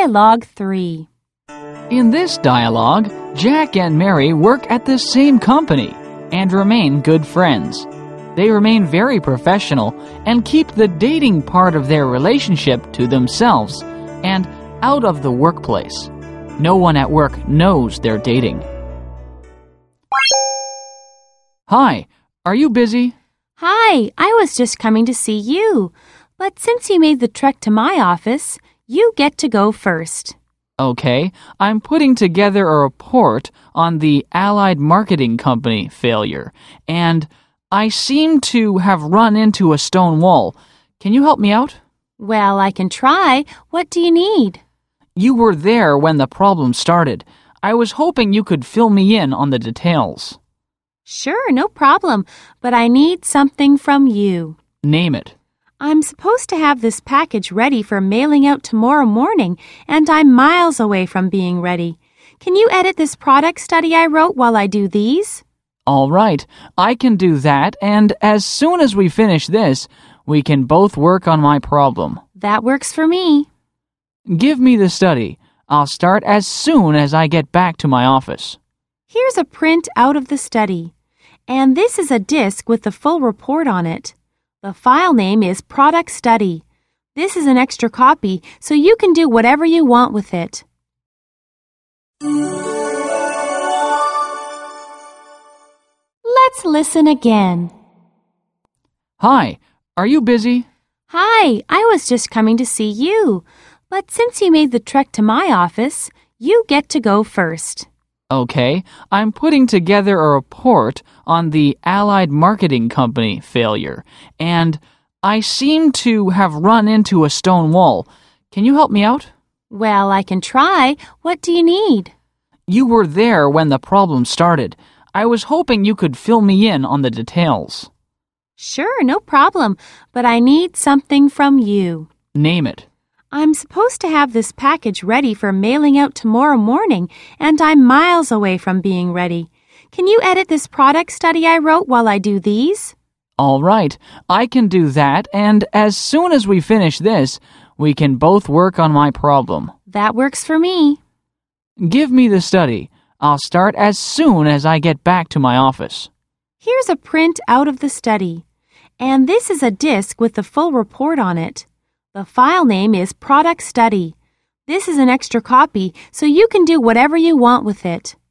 Dialogue 3. In this dialogue, Jack and Mary work at the same company and remain good friends. They remain very professional and keep the dating part of their relationship to themselves and out of the workplace. No one at work knows they're dating. Hi, are you busy? Hi, I was just coming to see you. But since you made the trek to my office, you get to go first. Okay, I'm putting together a report on the Allied Marketing Company failure, and I seem to have run into a stone wall. Can you help me out? Well, I can try. What do you need? You were there when the problem started. I was hoping you could fill me in on the details. Sure, no problem, but I need something from you. Name it. I'm supposed to have this package ready for mailing out tomorrow morning, and I'm miles away from being ready. Can you edit this product study I wrote while I do these? All right, I can do that, and as soon as we finish this, we can both work on my problem. That works for me. Give me the study. I'll start as soon as I get back to my office. Here's a print out of the study, and this is a disc with the full report on it. The file name is Product Study. This is an extra copy, so you can do whatever you want with it. Let's listen again. Hi, are you busy? Hi, I was just coming to see you. But since you made the trek to my office, you get to go first. Okay, I'm putting together a report on the Allied Marketing Company failure, and I seem to have run into a stone wall. Can you help me out? Well, I can try. What do you need? You were there when the problem started. I was hoping you could fill me in on the details. Sure, no problem, but I need something from you. Name it. I'm supposed to have this package ready for mailing out tomorrow morning, and I'm miles away from being ready. Can you edit this product study I wrote while I do these? All right, I can do that, and as soon as we finish this, we can both work on my problem. That works for me. Give me the study. I'll start as soon as I get back to my office. Here's a print out of the study, and this is a disc with the full report on it. The file name is Product Study. This is an extra copy, so you can do whatever you want with it.